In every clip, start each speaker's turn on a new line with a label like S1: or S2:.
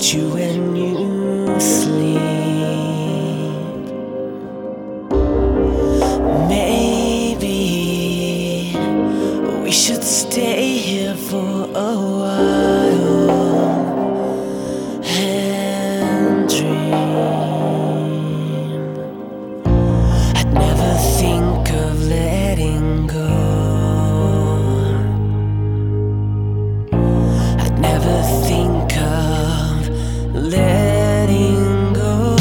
S1: you when you sleep. Maybe we should stay here for a while and dream. I'd never think of letting go. I'd never think of letting go.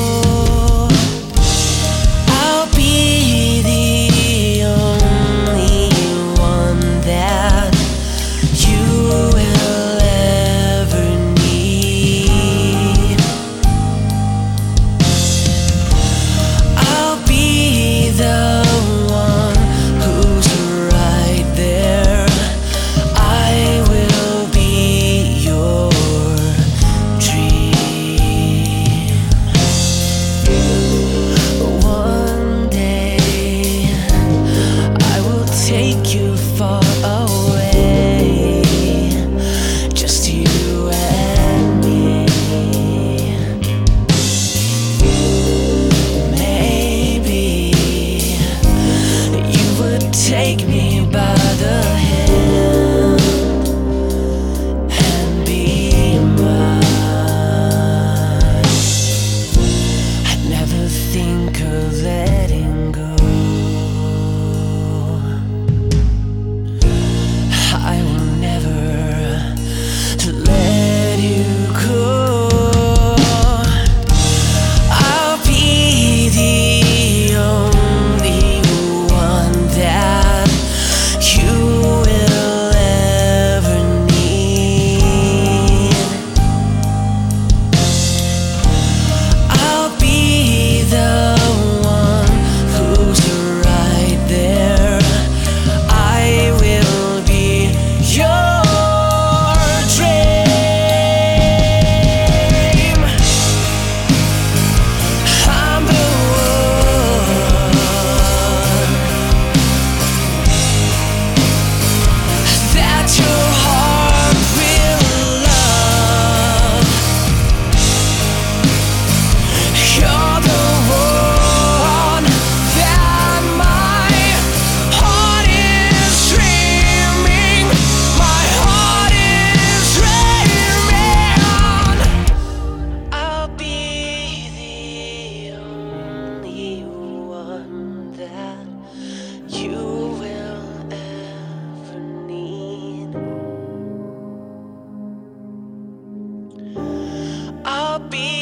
S1: I'll be the only one that you will ever need. I'll be the one who's right there. I will be your dream. One day I will take you far away, just you and me. Maybe you would take me by the hand and be mine. I'd never think of letting go. I will never let you go. I'll be the only one that you will ever need. I'll be the one who's right there. I will be your dream. I'm the one that your heart will love. You're the one that my heart is dreaming. My heart is dreaming. I'll be the only one that you will ever need. I'll be